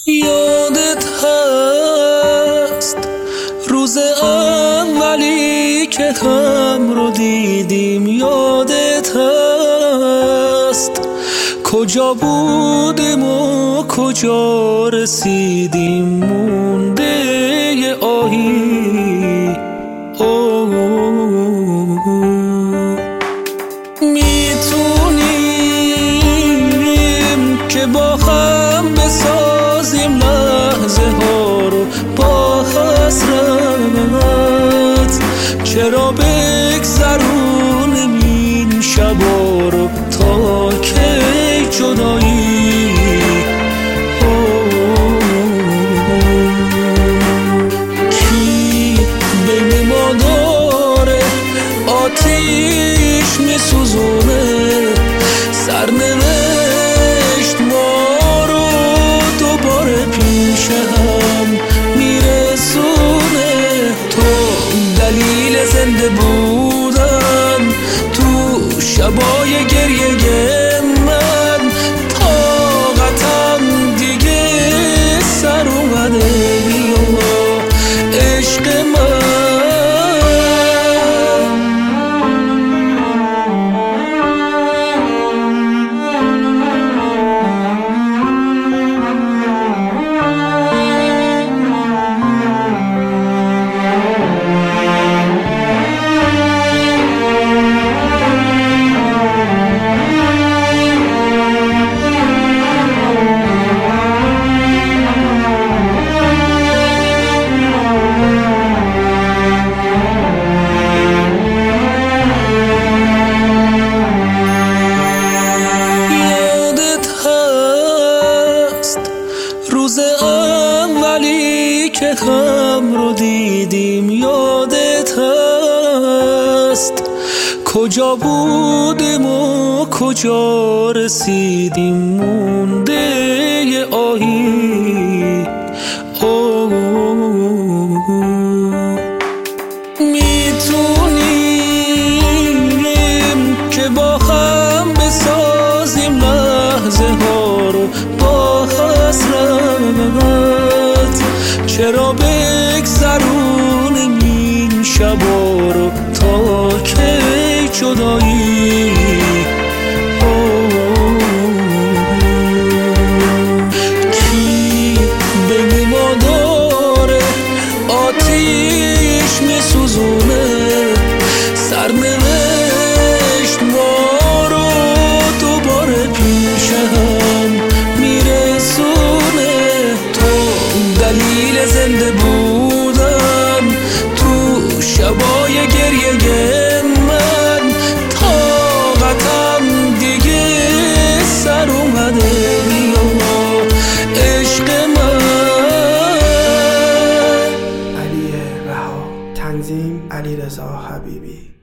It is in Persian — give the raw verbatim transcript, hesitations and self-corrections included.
یادت هست روز اولی که هم رو دیدیم؟ یادت هست کجا بودیم و کجا رسیدیم؟ مونده ی آهی اوه میتونیم که با هم بسازیم لحظه ها رو با حسرت. چرا بگذرونیم این شبا رو تا کی جدایی؟ کی بین ما داره آتیش میسوزونه؟ سرنوشت ما رو دوباره پیش هم میرسونه. تو دلیل زنده بودن تو شبای گریه من، طاقتم دیگه سر اومده. بیا عشق من، روز اولی که هم رو دیدیم؟ یادت هست کجا بودیم و کجا رسیدیم؟ مونده ی آهی اوه میتونیم که با هم بسازیم لحظه ها رو با حسرت. چرا بگذرونیم این شبا رو تا کی جدایی؟ کی بین ما داره آتیش میسوزونه؟ سرنوشت ما رو دوباره پیش هم میرسونه. تو دلیل زنده بودن تو شبای گریه من، طاقتم دیگه سر اومده. بیا عشق من. علی رها، تنظیم علیرضا حبیبی.